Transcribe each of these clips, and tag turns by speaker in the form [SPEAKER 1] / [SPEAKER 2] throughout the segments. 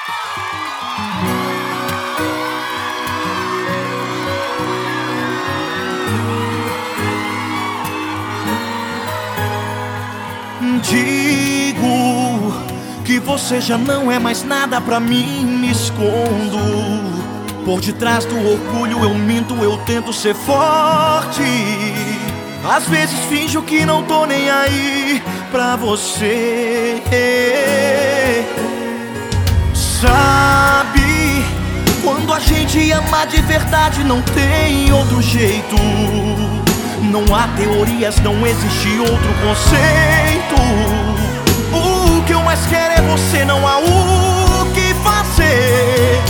[SPEAKER 1] Digo que você já não é mais nada pra mim, me escondo. Por detrás do orgulho eu minto, eu tento ser forte. Às vezes finjo que não tô nem aí pra você. Sabe, quando a gente ama de verdade não tem outro jeito. Não há teorias, não existe outro conceito. O que eu mais quero é você, não há o que fazer.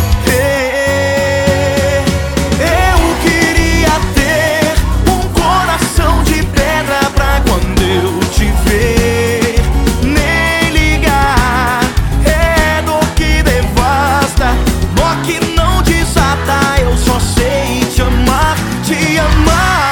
[SPEAKER 1] Eu queria ter um coração de pedra pra quando eu te ver nem ligar. É dor que devasta, dor que não desata. Eu só sei te amar, te amar.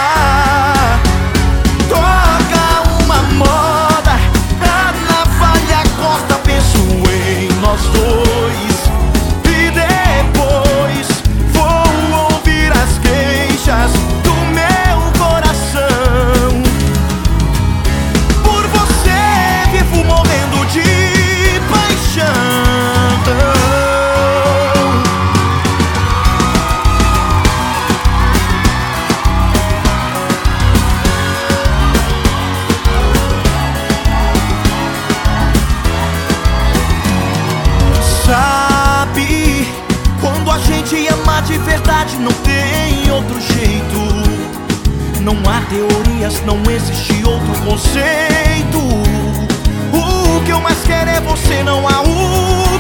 [SPEAKER 1] Sabe, quando a gente ama de verdade não tem outro jeito. Não há teorias, não existe outro conceito. O que eu mais quero é você, não há